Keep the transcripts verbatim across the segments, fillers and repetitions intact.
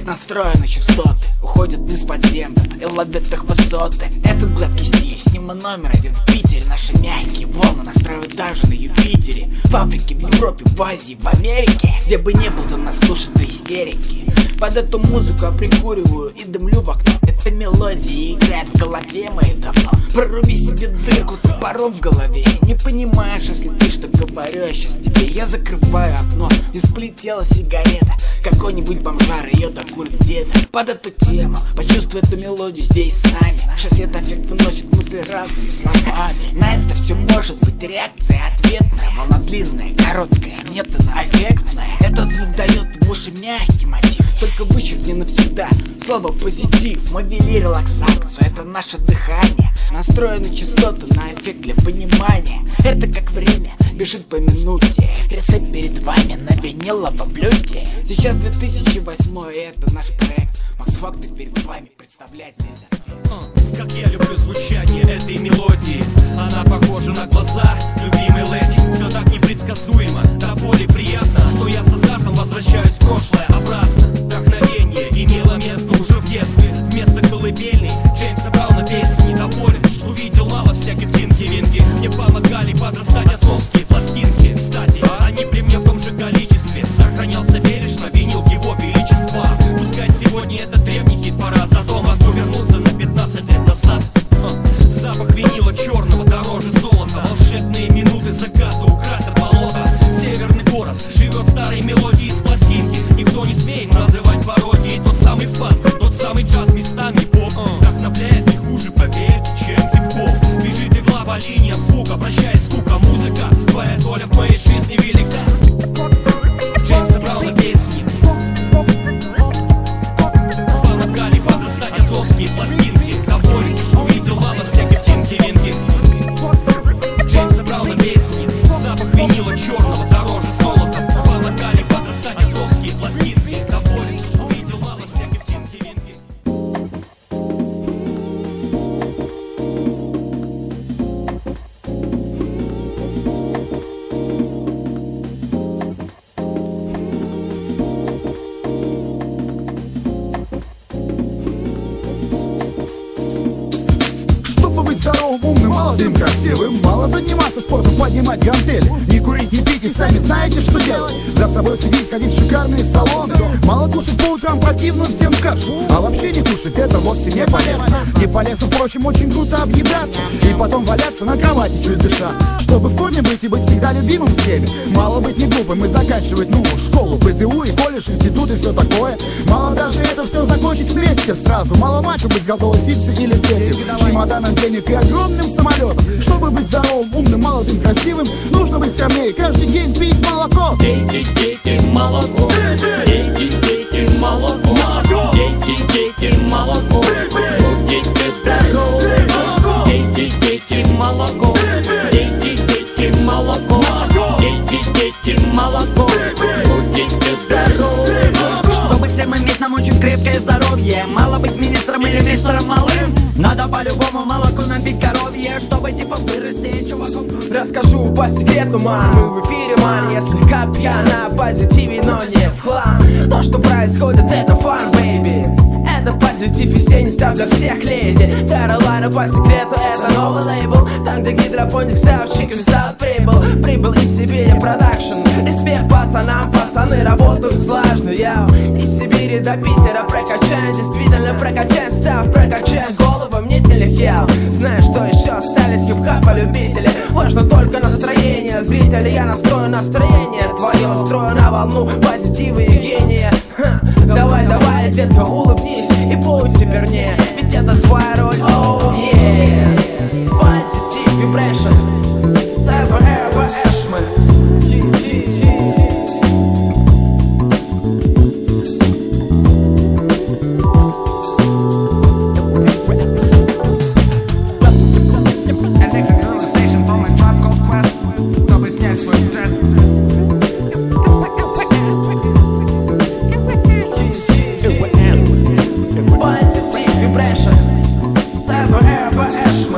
Настроены частоты, уходят вниз под землю и ловят их высоты. Этот гладкий стиль, с ним мы номер один в Питере. Наши мягкие волны настраивают даже на Юпитере. В Африке, в Европе, в Азии, в Америке, где бы не был, там нас слушают до истерики. Под эту музыку я прикуриваю и дымлю в окно. Эта мелодия играет в голове моей давно. Проруби себе дырку топором в голове. Не понимаешь, если ты что говорю я сейчас тебе. Я закрываю окно, не сплетела сигарета. Какой-нибудь бомжар ее докурит где-то. Под эту тему почувствуй эту мелодию здесь с нами. Наш свет-эффект выносит мысли разными словами. На это все может быть реакция ответная. Волна длинная, короткая, метано-эффектная. Этот звук дает в уши мягкий мотив. Только вычеркни навсегда слово позитив. Мы ввели релаксацию, это наше дыхание. Настроены частоты на эффект для понимания. Это как время бежит по минуте. Рецепт перед вами на виниловом блюде. Сейчас две тысячи восьмой, и это наш проект. Макс Фактор перед вами представляет здесь ответ. Как я люблю звучание этой мелодии. Она похожа на глаза любимой леди. Все так непредсказуемо, до боли приятно, что я с азартом возвращаюсь в прошлое обратно. Вдохновение имело место уже в детстве. Вместо колыбельной Джеймса Брауна песни. Доволен, увидел мало всяких винки-винки. Мне помогали подрастать отцовские пластинки. Кстати, они при мне в том же количестве. Сохранялся бережно винил его величества. Пускай сегодня это древний хит-парад, зато могу вернуться на пятнадцать лет назад. Запах винила черного дороже золота. Волшебные минуты заката украсят болото. Северный город живет старой мелодией с пластинки. Никто не смеет называть пародией. Тот самый фан, тот самый джаз, местами поп. Вдохновляет не хуже, поверь, чем хип-хоп. Бежит игла по линиям звука, прощай скука. Музыка, твоя доля в моей жизни велика. Джеймса Брауна песни. Помогали подрастать отцовские пластинки. Доволен, увидел мало всяких тинки-винки. Джеймса Брауна песни. Запах винила черного дороже золота. Помогали подрастать отцовские пластинки. Доволен, увидел мало всяких тинки-винки. Чтобы быть здоровым, умным, молодым, красивым, мало заниматься спортом, поднимать гантели. Не курить, не пить, и сами знаете, что делать. За собой следить, ходить в шикарные салоны. Мало кушать по утрам, противно всем кашу. А вообще не кушать, это вовсе не полезно. Не полезно, впрочем, очень круто объедаться и потом валяться на кровати, чуть дыша. Чтобы в форме быть и быть всегда любимым всеми. Мало быть не глупым и заканчивать, ну, школу, ПТУ и колледж, институт и все такое. Мало даже это все закончить вместе сразу. Мало мачо быть готовой фиксы или третьим чемоданом денег и огромным самолетом. Чтобы быть здоровым, умным, молодым, красивым, нужно быть скромнее, каждый день пить молоко. Дети, дети, молоко. Дети, дети, молоко. Дети, дети, молоко. Будете здоровы. Дети, дети, молоко. Дети, дети, молоко. Дети, дети, молоко. Будете здоровы. Чтобы всем иметь, нам очень крепкое здоровье. Мало быть министром или мистером малым. Надо по-любому молоко напить коровье, чтобы типа вырасти чуваком. Расскажу по секрету, мам, мы в эфире, мам. Я слегка пьян на позитиве, но не в хлам. То, что происходит, это фан, бэйби. Это позитив, и все не ставь для всех леди. Каролайна по секрету, это новый лейбл. Там, где гидропоник став, чикен став прибыл. Прибыл из Сибири продакшн. Респект пацанам, пацаны работают слажно, яу. Из Сибири до Питера прокачаем, действительно прокачаем, став прокачаем голову, мне телехел. Знаешь, что еще остались хип-хапа любители. Важно только настроение зрителей. Я настрою настроение твое, строю на волну позитива и гения. Ха. Давай, давай, детка, улыбнись и будь вернее, ведь это твоя роль. Oh yeah, positive vibration, never ever Ashman. Vibration, never ever Ashman.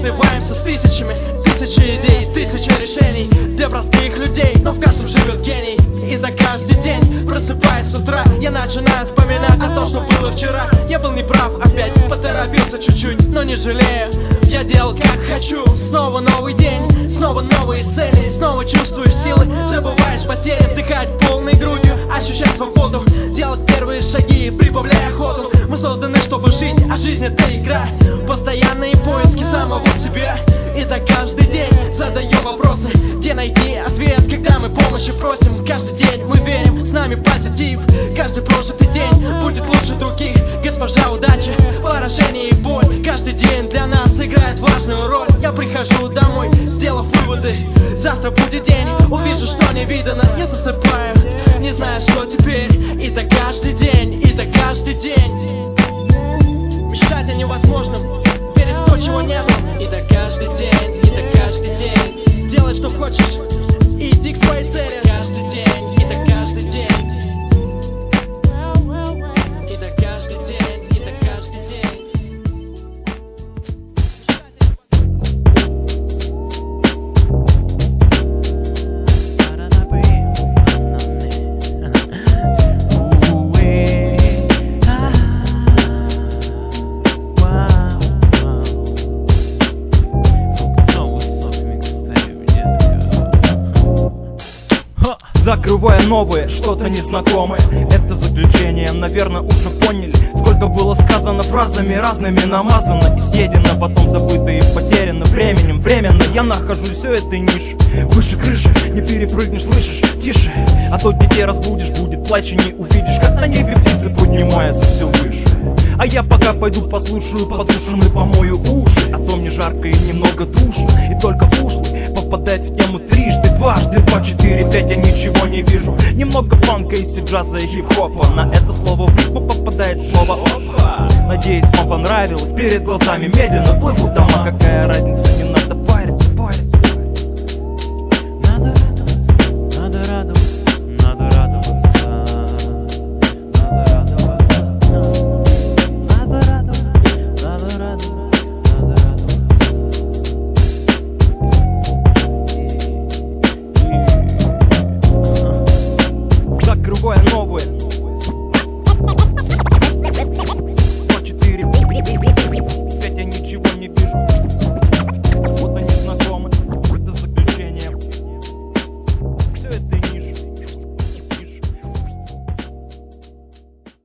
сливаемся с тысячами, тысячи идей, тысячи решений для простых людей, но в каждом живет гений. И за каждый день, просыпаясь с утра, я начинаю вспоминать о том, что было вчера. Я был неправ, опять поторопился чуть-чуть, но не жалею. Я делал как хочу, снова новый день, снова новые цели, снова чувствуешь силы, забываешь потери, вдыхать полной грудью, ощущать свободу, делать первые шаги, прибавляя ходу. Мы созданы, чтобы жить, а жизнь это игра, постоянные поиски самого себя. И за каждый день задаю вопросы, где найти ответ, когда мы помощи просим. Каждый день мы верим, с нами позитив, каждый прожитый день будет лучше других. Госпожа удачи, поражение и боль, каждый день для нас играет важную роль. Я прихожу домой, сделав выводы, завтра будет день, увижу, что не видано. Я засыпаю, не знаю, что теперь. И так каждый день, и так каждый день мечтать о невозможном, верить в то, чего нету. И так каждый день, и так каждый день делай, что хочешь, и иди к своей цели. Каждый день, и так каждый день, и так каждый день, и так каждый день. Закрывая новые, что-то незнакомое. Это заключение, наверное, уже поняли. Сколько было сказано фразами разными, намазано и съедено, потом забыто и потеряно временем. Временно я нахожусь в этой нише, выше крыши, не перепрыгнешь, слышишь? Тише, а то детей разбудишь, будет плач и не увидишь, как на небе птицы поднимаются все выше. А я пока пойду послушаю, подушам и помою уши, а то мне жарко и немного душно, и только ушлый попадает в тему трижды, дважды, два, четыре, пять, я ничего не вижу. Немного фанка, иси, джаза и хип-хопа, на это слово в ритм попадает слово опа. Надеюсь, вам понравилось, перед глазами медленно плывут дома, какая разница, не надо